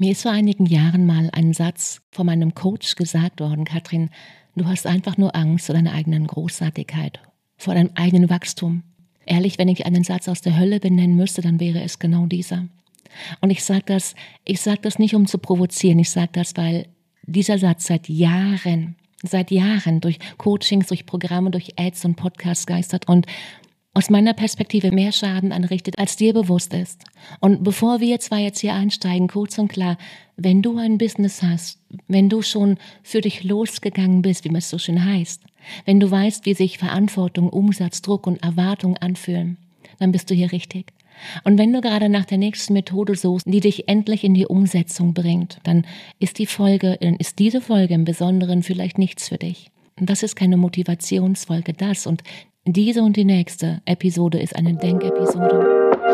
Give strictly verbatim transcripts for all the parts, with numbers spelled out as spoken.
Mir ist vor einigen Jahren mal ein Satz von meinem Coach gesagt worden: Katrin, du hast einfach nur Angst vor deiner eigenen Großartigkeit, vor deinem eigenen Wachstum. Ehrlich, wenn ich einen Satz aus der Hölle benennen müsste, dann wäre es genau dieser. Und ich sage das, ich sage das nicht, um zu provozieren, ich sage das, weil dieser Satz seit Jahren, seit Jahren durch Coachings, durch Programme, durch Ads und Podcasts geistert und aus meiner Perspektive mehr Schaden anrichtet, als dir bewusst ist. Und bevor wir zwei jetzt hier einsteigen, kurz und klar, wenn du ein Business hast, wenn du schon für dich losgegangen bist, wie man es so schön heißt, wenn du weißt, wie sich Verantwortung, Umsatz, Druck und Erwartung anfühlen, dann bist du hier richtig. Und wenn du gerade nach der nächsten Methode suchst, die dich endlich in die Umsetzung bringt, dann ist die Folge, dann ist diese Folge im Besonderen vielleicht nichts für dich. Und das ist keine Motivationsfolge, das und diese und die nächste Episode ist eine Denkepisode.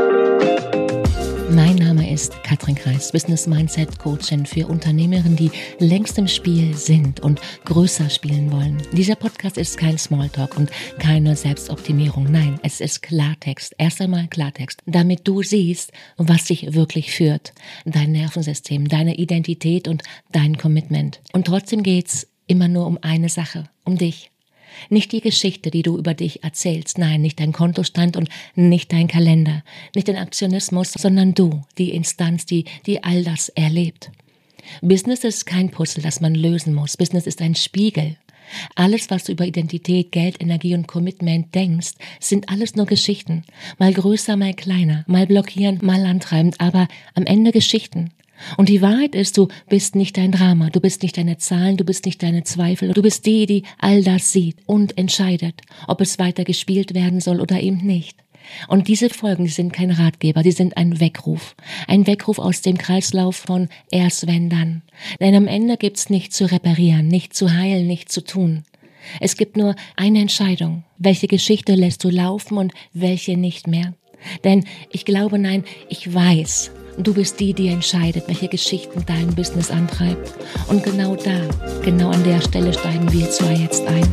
Mein Name ist Katrin Kreis, Business Mindset Coachin für Unternehmerinnen, die längst im Spiel sind und größer spielen wollen. Dieser Podcast ist kein Smalltalk und keine Selbstoptimierung. Nein, es ist Klartext. Erst einmal Klartext, damit du siehst, was dich wirklich führt. Dein Nervensystem, deine Identität und dein Commitment. Und trotzdem geht's immer nur um eine Sache, um dich. Nicht die Geschichte, die du über dich erzählst, nein, nicht dein Kontostand und nicht dein Kalender, nicht dein Aktionismus, sondern du, die Instanz, die, die all das erlebt. Business ist kein Puzzle, das man lösen muss. Business ist ein Spiegel. Alles, was du über Identität, Geld, Energie und Commitment denkst, sind alles nur Geschichten. Mal größer, mal kleiner, mal blockierend, mal antreibend, aber am Ende Geschichten. Und die Wahrheit ist, du bist nicht dein Drama, du bist nicht deine Zahlen, du bist nicht deine Zweifel, du bist die, die all das sieht und entscheidet, ob es weiter gespielt werden soll oder eben nicht. Und diese Folgen, die sind kein Ratgeber, die sind ein Weckruf. Ein Weckruf aus dem Kreislauf von erst wenn dann. Denn am Ende gibt's nichts zu reparieren, nichts zu heilen, nichts zu tun. Es gibt nur eine Entscheidung. Welche Geschichte lässt du laufen und welche nicht mehr? Denn ich glaube, nein, ich weiß, du bist die, die entscheidet, welche Geschichten dein Business antreibt. Und genau da, genau an der Stelle steigen wir zwei jetzt ein.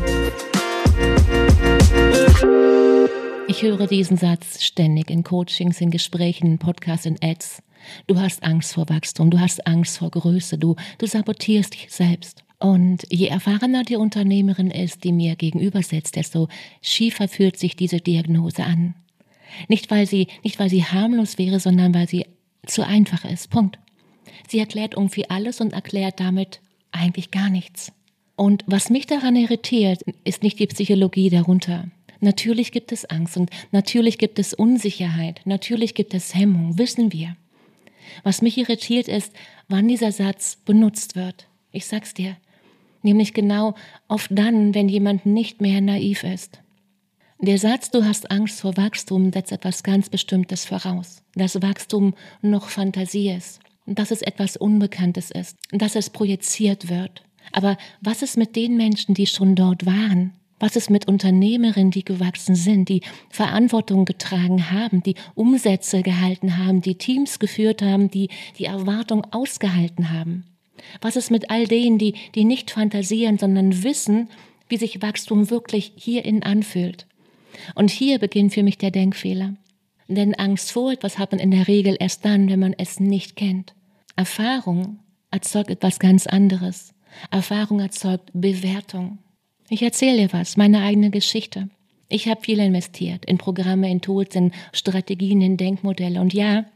Ich höre diesen Satz ständig in Coachings, in Gesprächen, in Podcasts, in Ads. Du hast Angst vor Wachstum, du hast Angst vor Größe, du, du sabotierst dich selbst. Und je erfahrener die Unternehmerin ist, die mir gegenüber sitzt, desto schiefer fühlt sich diese Diagnose an. Nicht weil sie, nicht weil sie harmlos wäre, sondern weil sie zu einfach ist. Punkt. Sie erklärt irgendwie alles und erklärt damit eigentlich gar nichts. Und was mich daran irritiert, ist nicht die Psychologie darunter. Natürlich gibt es Angst und natürlich gibt es Unsicherheit, natürlich gibt es Hemmung, wissen wir. Was mich irritiert ist, wann dieser Satz benutzt wird. Ich sag's dir, nämlich genau oft dann, wenn jemand nicht mehr naiv ist. Der Satz, du hast Angst vor Wachstum, setzt etwas ganz Bestimmtes voraus. Dass Wachstum noch Fantasie ist, dass es etwas Unbekanntes ist, dass es projiziert wird. Aber was ist mit den Menschen, die schon dort waren? Was ist mit Unternehmerinnen, die gewachsen sind, die Verantwortung getragen haben, die Umsätze gehalten haben, die Teams geführt haben, die die Erwartung ausgehalten haben? Was ist mit all denen, die, die nicht fantasieren, sondern wissen, wie sich Wachstum wirklich hierin anfühlt? Und hier beginnt für mich der Denkfehler. Denn Angst vor etwas hat man in der Regel erst dann, wenn man es nicht kennt. Erfahrung erzeugt etwas ganz anderes. Erfahrung erzeugt Bewertung. Ich erzähle dir was, meine eigene Geschichte. Ich habe viel investiert in Programme, in Tools, in Strategien, in Denkmodelle. Und ja,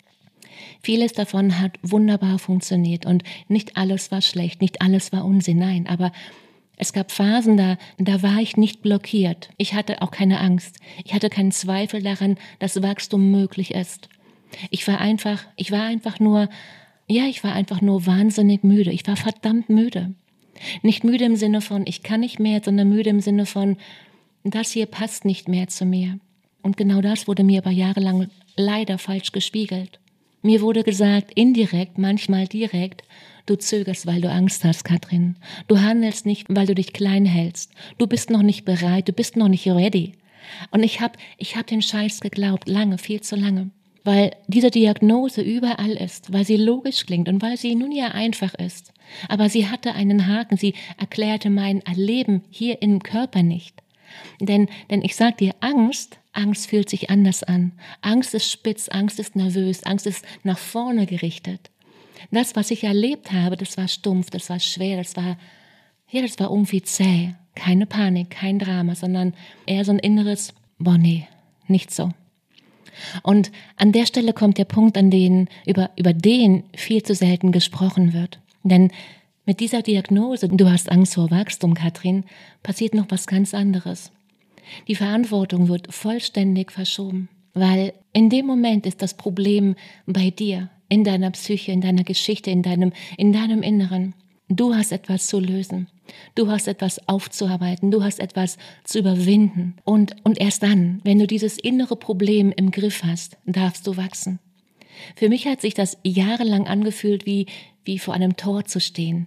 vieles davon hat wunderbar funktioniert. Und nicht alles war schlecht, nicht alles war Unsinn, nein. Aber es gab Phasen, da, da war ich nicht blockiert. Ich hatte auch keine Angst. Ich hatte keinen Zweifel daran, dass Wachstum möglich ist. Ich war einfach, ich war einfach nur, ja, ich war einfach nur wahnsinnig müde. Ich war verdammt müde. Nicht müde im Sinne von, ich kann nicht mehr, sondern müde im Sinne von, das hier passt nicht mehr zu mir. Und genau das wurde mir aber jahrelang leider falsch gespiegelt. Mir wurde gesagt, indirekt, manchmal direkt, du zögerst, weil du Angst hast, Katrin. Du handelst nicht, weil du dich klein hältst. Du bist noch nicht bereit, du bist noch nicht ready. Und ich habe ich hab den Scheiß geglaubt, lange, viel zu lange. Weil diese Diagnose überall ist, weil sie logisch klingt und weil sie nun ja einfach ist. Aber sie hatte einen Haken, sie erklärte mein Erleben hier im Körper nicht. Denn, denn ich sag dir, Angst, Angst fühlt sich anders an. Angst ist spitz, Angst ist nervös, Angst ist nach vorne gerichtet. Das, was ich erlebt habe, das war stumpf, das war schwer, das war, ja, das war irgendwie zäh. Keine Panik, kein Drama, sondern eher so ein inneres, boah, nee, nicht so. Und an der Stelle kommt der Punkt, an den, über, über den viel zu selten gesprochen wird. Denn mit dieser Diagnose, du hast Angst vor Wachstum, Katrin, passiert noch was ganz anderes. Die Verantwortung wird vollständig verschoben, weil in dem Moment ist das Problem bei dir, in deiner Psyche, in deiner Geschichte, in deinem, in deinem Inneren. Du hast etwas zu lösen. Du hast etwas aufzuarbeiten. Du hast etwas zu überwinden. Und, und erst dann, wenn du dieses innere Problem im Griff hast, darfst du wachsen. Für mich hat sich das jahrelang angefühlt, wie, wie vor einem Tor zu stehen.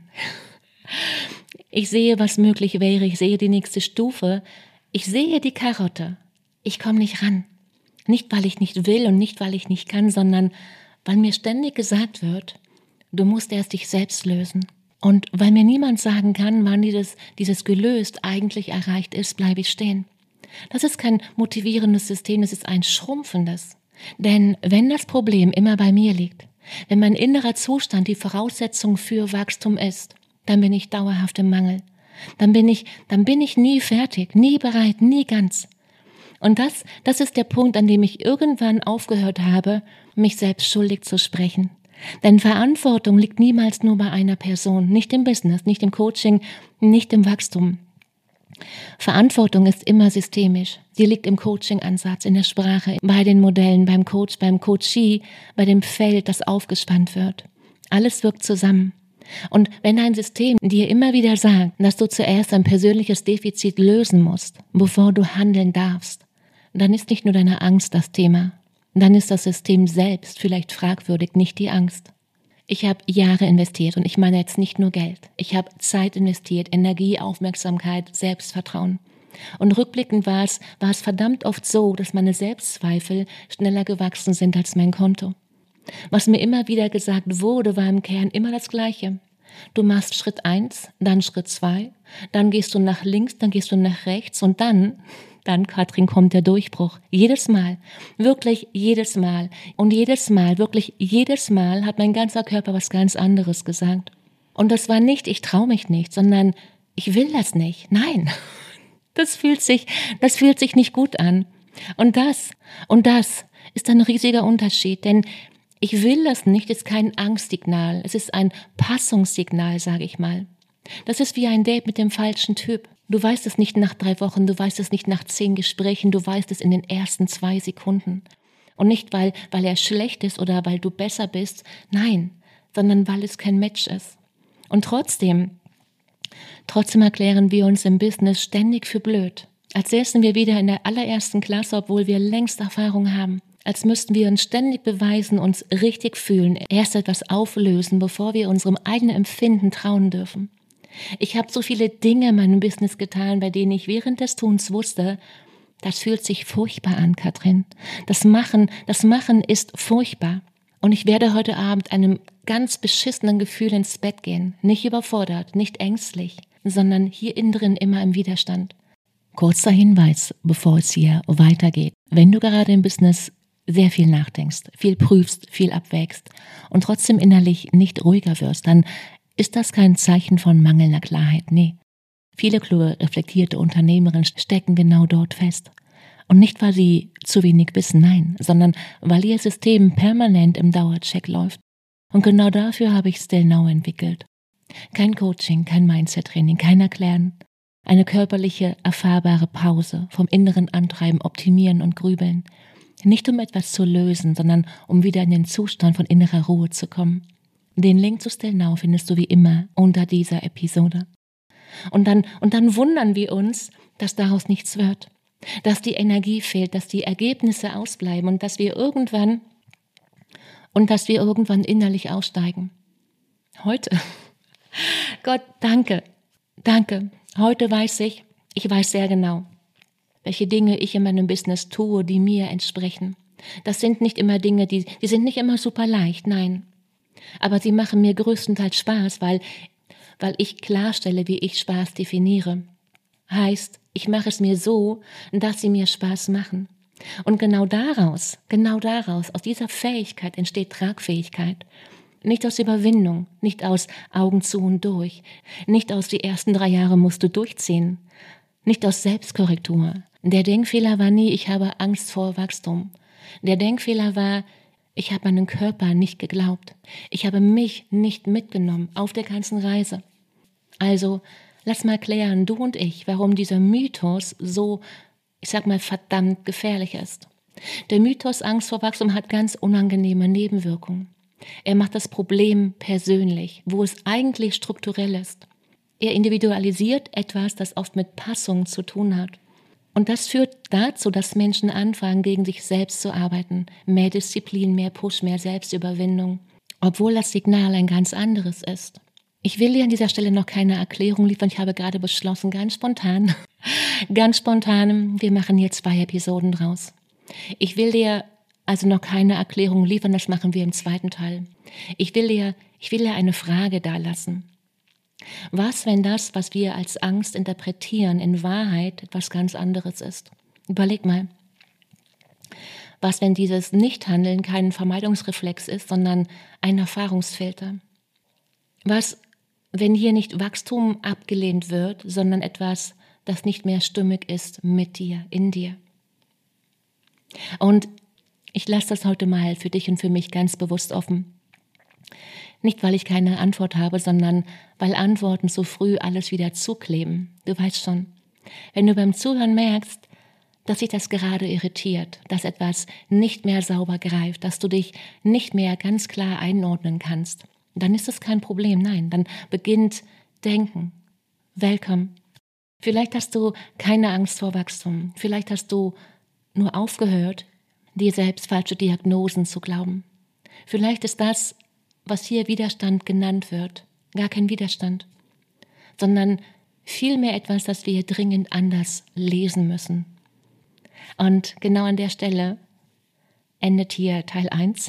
Ich sehe, was möglich wäre. Ich sehe die nächste Stufe. Ich sehe die Karotte. Ich komme nicht ran. Nicht, weil ich nicht will und nicht, weil ich nicht kann, sondern weil mir ständig gesagt wird, du musst erst dich selbst lösen. Und weil mir niemand sagen kann, wann dieses, dieses gelöst eigentlich erreicht ist, bleibe ich stehen. Das ist kein motivierendes System, es ist ein schrumpfendes. Denn wenn das Problem immer bei mir liegt, wenn mein innerer Zustand die Voraussetzung für Wachstum ist, dann bin ich dauerhaft im Mangel. Dann bin ich, dann bin ich nie fertig, nie bereit, nie ganz. Und das, das ist der Punkt, an dem ich irgendwann aufgehört habe, mich selbst schuldig zu sprechen. Denn Verantwortung liegt niemals nur bei einer Person, nicht im Business, nicht im Coaching, nicht im Wachstum. Verantwortung ist immer systemisch. Sie liegt im Coaching-Ansatz, in der Sprache, bei den Modellen, beim Coach, beim Coachee, bei dem Feld, das aufgespannt wird. Alles wirkt zusammen. Und wenn ein System dir immer wieder sagt, dass du zuerst ein persönliches Defizit lösen musst, bevor du handeln darfst, dann ist nicht nur deine Angst das Thema. Dann ist das System selbst vielleicht fragwürdig, nicht die Angst. Ich habe Jahre investiert und ich meine jetzt nicht nur Geld. Ich habe Zeit investiert, Energie, Aufmerksamkeit, Selbstvertrauen. Und rückblickend war es, war es verdammt oft so, dass meine Selbstzweifel schneller gewachsen sind als mein Konto. Was mir immer wieder gesagt wurde, war im Kern immer das Gleiche. Du machst Schritt eins, dann Schritt zwei, dann gehst du nach links, dann gehst du nach rechts und dann... Dann, Katrin, kommt der Durchbruch. Jedes Mal. Wirklich jedes Mal. Und jedes Mal, wirklich jedes Mal hat mein ganzer Körper was ganz anderes gesagt. Und das war nicht, ich traue mich nicht, sondern ich will das nicht. Nein. Das fühlt sich, das fühlt sich nicht gut an. Und das, und das ist ein riesiger Unterschied, denn ich will das nicht, ist kein Angstsignal. Es ist ein Passungssignal, sage ich mal. Das ist wie ein Date mit dem falschen Typ. Du weißt es nicht nach drei Wochen, du weißt es nicht nach zehn Gesprächen, du weißt es in den ersten zwei Sekunden. Und nicht, weil, weil er schlecht ist oder weil du besser bist, nein, sondern weil es kein Match ist. Und trotzdem, trotzdem erklären wir uns im Business ständig für blöd. Als säßen wir wieder in der allerersten Klasse, obwohl wir längst Erfahrung haben. Als müssten wir uns ständig beweisen, uns richtig fühlen, erst etwas auflösen, bevor wir unserem eigenen Empfinden trauen dürfen. Ich habe so viele Dinge in meinem Business getan, bei denen ich während des Tuns wusste, das fühlt sich furchtbar an, Katrin. Das Machen, das Machen ist furchtbar. Und ich werde heute Abend einem ganz beschissenen Gefühl ins Bett gehen. Nicht überfordert, nicht ängstlich, sondern hier innen drin immer im Widerstand. Kurzer Hinweis, bevor es hier weitergeht. Wenn du gerade im Business sehr viel nachdenkst, viel prüfst, viel abwägst und trotzdem innerlich nicht ruhiger wirst, dann ist das kein Zeichen von mangelnder Klarheit, nee. Viele kluge, reflektierte Unternehmerinnen stecken genau dort fest. Und nicht, weil sie zu wenig wissen, nein, sondern weil ihr System permanent im Dauercheck läuft. Und genau dafür habe ich Still Now entwickelt. Kein Coaching, kein Mindset-Training, kein Erklären. Eine körperliche, erfahrbare Pause vom inneren Antreiben, Optimieren und Grübeln. Nicht um etwas zu lösen, sondern um wieder in den Zustand von innerer Ruhe zu kommen. Den Link zu Still Now findest du wie immer unter dieser Episode. Und dann, und dann wundern wir uns, dass daraus nichts wird. Dass die Energie fehlt, dass die Ergebnisse ausbleiben und dass wir irgendwann, und dass wir irgendwann innerlich aussteigen. Heute, Gott, danke, danke. Heute weiß ich, ich weiß sehr genau, welche Dinge ich in meinem Business tue, die mir entsprechen. Das sind nicht immer Dinge, die, die sind nicht immer super leicht, nein. Aber sie machen mir größtenteils Spaß, weil, weil ich klarstelle, wie ich Spaß definiere. Heißt, ich mache es mir so, dass sie mir Spaß machen. Und genau daraus, genau daraus, aus dieser Fähigkeit entsteht Tragfähigkeit. Nicht aus Überwindung, nicht aus Augen zu und durch, nicht aus die ersten drei Jahre musst du durchziehen, nicht aus Selbstkorrektur. Der Denkfehler war nie, ich habe Angst vor Wachstum. Der Denkfehler war, ich habe meinen Körper nicht geglaubt. Ich habe mich nicht mitgenommen auf der ganzen Reise. Also, lass mal klären, du und ich, warum dieser Mythos so, ich sag mal, verdammt gefährlich ist. Der Mythos Angst vor Wachstum hat ganz unangenehme Nebenwirkungen. Er macht das Problem persönlich, wo es eigentlich strukturell ist. Er individualisiert etwas, das oft mit Passung zu tun hat. Und das führt dazu, dass Menschen anfangen, gegen sich selbst zu arbeiten. Mehr Disziplin, mehr Push, mehr Selbstüberwindung. Obwohl das Signal ein ganz anderes ist. Ich will dir an dieser Stelle noch keine Erklärung liefern. Ich habe gerade beschlossen, ganz spontan, ganz spontan, wir machen hier zwei Episoden draus. Ich will dir also noch keine Erklärung liefern, das machen wir im zweiten Teil. Ich will dir, ich will dir eine Frage dalassen. Was, wenn das, was wir als Angst interpretieren, in Wahrheit etwas ganz anderes ist? Überleg mal. Was, wenn dieses Nichthandeln kein Vermeidungsreflex ist, sondern ein Erfahrungsfilter? Was, wenn hier nicht Wachstum abgelehnt wird, sondern etwas, das nicht mehr stimmig ist mit dir, in dir? Und ich lasse das heute mal für dich und für mich ganz bewusst offen. Nicht, weil ich keine Antwort habe, sondern weil Antworten so früh alles wieder zukleben. Du weißt schon, wenn du beim Zuhören merkst, dass dich das gerade irritiert, dass etwas nicht mehr sauber greift, dass du dich nicht mehr ganz klar einordnen kannst, dann ist das kein Problem. Nein, dann beginnt Denken. Welcome. Vielleicht hast du keine Angst vor Wachstum. Vielleicht hast du nur aufgehört, dir selbst falsche Diagnosen zu glauben. Vielleicht ist das, was hier Widerstand genannt wird, gar kein Widerstand, sondern vielmehr etwas, das wir dringend anders lesen müssen. Und genau an der Stelle endet hier Teil eins.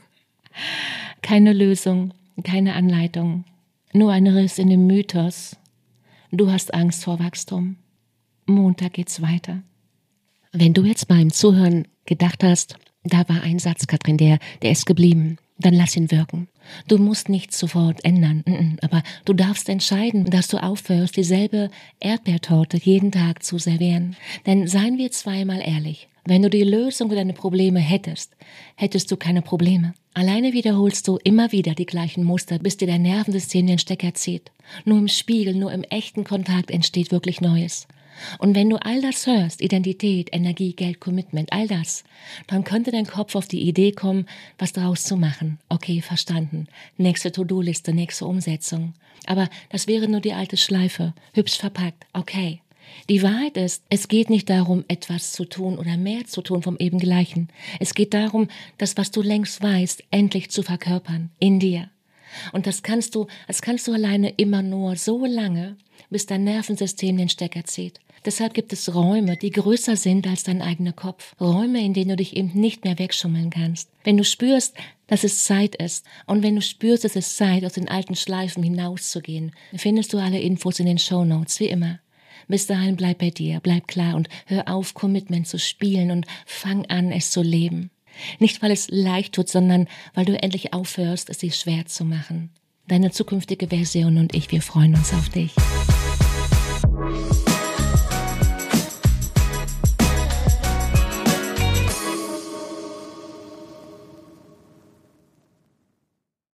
Keine Lösung, keine Anleitung, nur ein Riss in dem Mythos. Du hast Angst vor Wachstum. Montag geht's weiter. Wenn du jetzt beim Zuhören gedacht hast, da war ein Satz, Katrin, der, der ist geblieben, dann lass ihn wirken. Du musst nichts sofort ändern, aber du darfst entscheiden, dass du aufhörst, dieselbe Erdbeertorte jeden Tag zu servieren. Denn seien wir zweimal ehrlich, wenn du die Lösung für deine Probleme hättest, hättest du keine Probleme. Alleine wiederholst du immer wieder die gleichen Muster, bis dir dein Nervensystem den Stecker zieht. Nur im Spiegel, nur im echten Kontakt entsteht wirklich Neues. Und wenn du all das hörst, Identität, Energie, Geld, Commitment, all das, dann könnte dein Kopf auf die Idee kommen, was daraus zu machen. Okay, verstanden. Nächste To-Do-Liste, nächste Umsetzung. Aber das wäre nur die alte Schleife, hübsch verpackt. Okay. Die Wahrheit ist, es geht nicht darum, etwas zu tun oder mehr zu tun vom eben Gleichen. Es geht darum, das, was du längst weißt, endlich zu verkörpern, in dir. Und das kannst du, das kannst du alleine immer nur so lange, bis dein Nervensystem den Stecker zieht. Deshalb gibt es Räume, die größer sind als dein eigener Kopf. Räume, in denen du dich eben nicht mehr wegschummeln kannst. Wenn du spürst, dass es Zeit ist und wenn du spürst, es ist Zeit, aus den alten Schleifen hinauszugehen, findest du alle Infos in den Shownotes, wie immer. Bis dahin bleib bei dir, bleib klar und hör auf, Commitment zu spielen und fang an, es zu leben. Nicht, weil es leicht tut, sondern weil du endlich aufhörst, es dir schwer zu machen. Deine zukünftige Version und ich, wir freuen uns auf dich.